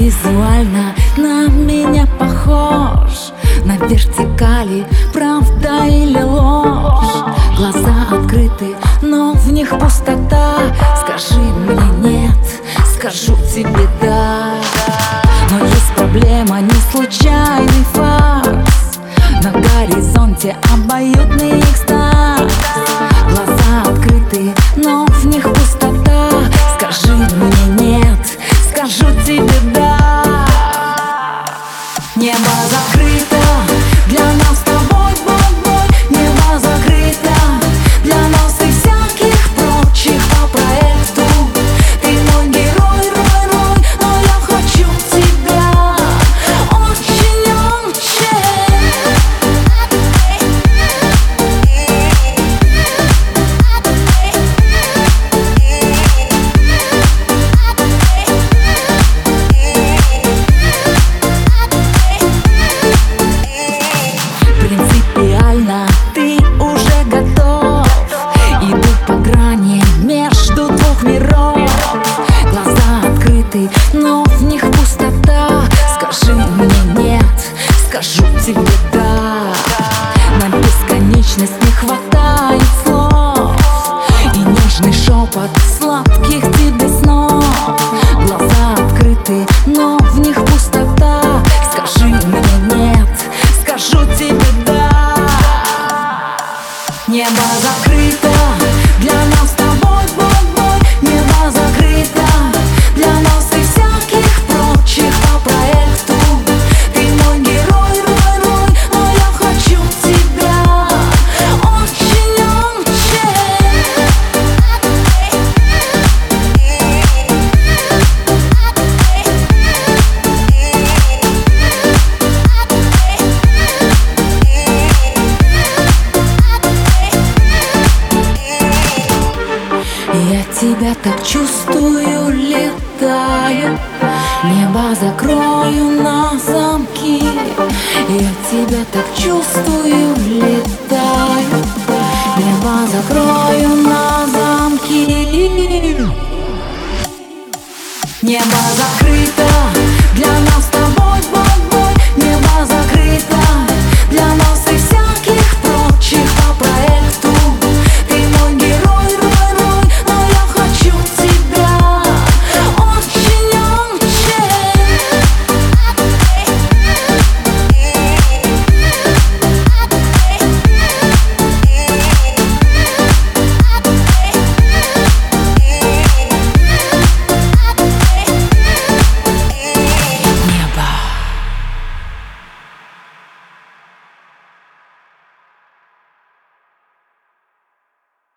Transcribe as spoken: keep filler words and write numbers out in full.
визуально на меня похож, на вертикали правда или ложь. Глаза открыты, но в них пустота. Скажи мне нет, скажу тебе да. Но есть проблема, не случайный фарс. На горизонте обоюдный экстаз. Глаза открыты, но в них пустота. Скажи мне нет, скажу тебе да. Небо закрыто для нас с тобой, бой, бой. Небо закрыто для нас и всяких прочих по проекту. Ты мой герой, рой, рой, но я хочу тебя очень, очень. Принципиально ты уже готов. Иду по грани между двух миров. Глаза открыты, но в них пустота. Скажи мне нет, скажу тебе да. На бесконечность не хватает слов. И нежный шепот сладких тебе снов. Глаза открыты, но в них пустота. Скажи мне нет, скажу тебе да. Небо закрыто для нас с тобой, бой, бой. Небо закрыто для нас и всяких прочих по проекту. Ты мой герой, рой, рой, но я хочу тебя очень, очень. Я тебя так чувствую, летаю. Небо закрою на замки. Я тебя так чувствую, летаю. Небо закрою на замки.